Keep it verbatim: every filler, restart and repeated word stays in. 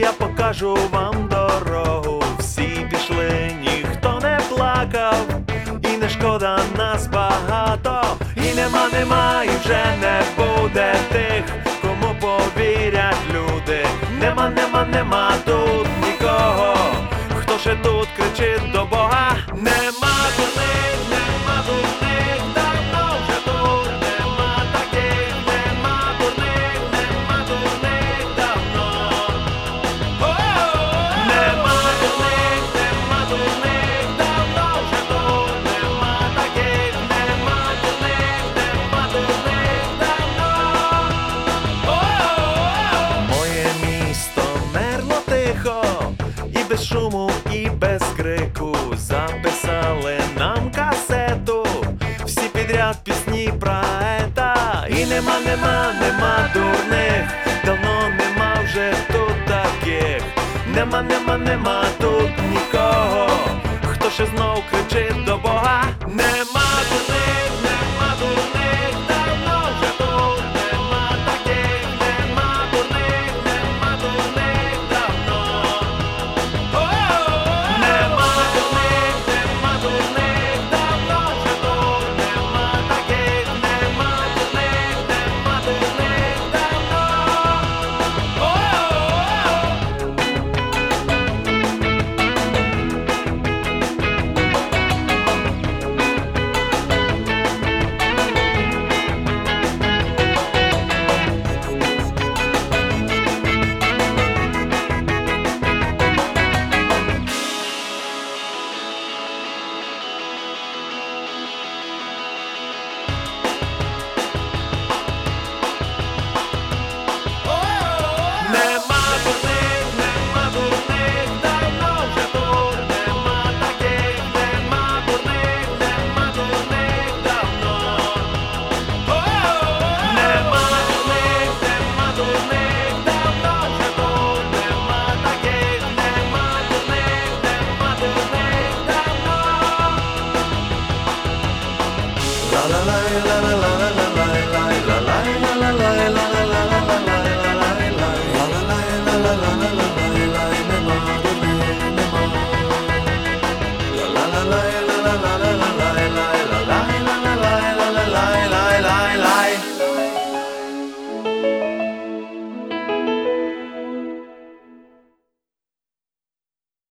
я покажу вам дорогу. Всі пішли, ніхто не плакав, і не шкода нас багато. І нема, нема, і вже не буде тих, кому повірять люди. Нема, нема, нема тут нікого, хто ще тут кричить до Бога. Нема дурних, нема дурних, давно вже тут нема таких. Нема дурних, нема дурних, давно. О-о-о! Нема дурних, нема дурних, давно вже тут нема таких. Нема дурних, нема дурних, давно. О-о-о! Моє місто мерло тихо, і без шуму, і без крику. Записали нам касету, всі підряд пісні про ета. І нема, нема, нема дурних, давно нема вже тут таких. Нема, нема, нема тут нікого, хто ще знов кричить до Бога. Нема дурних.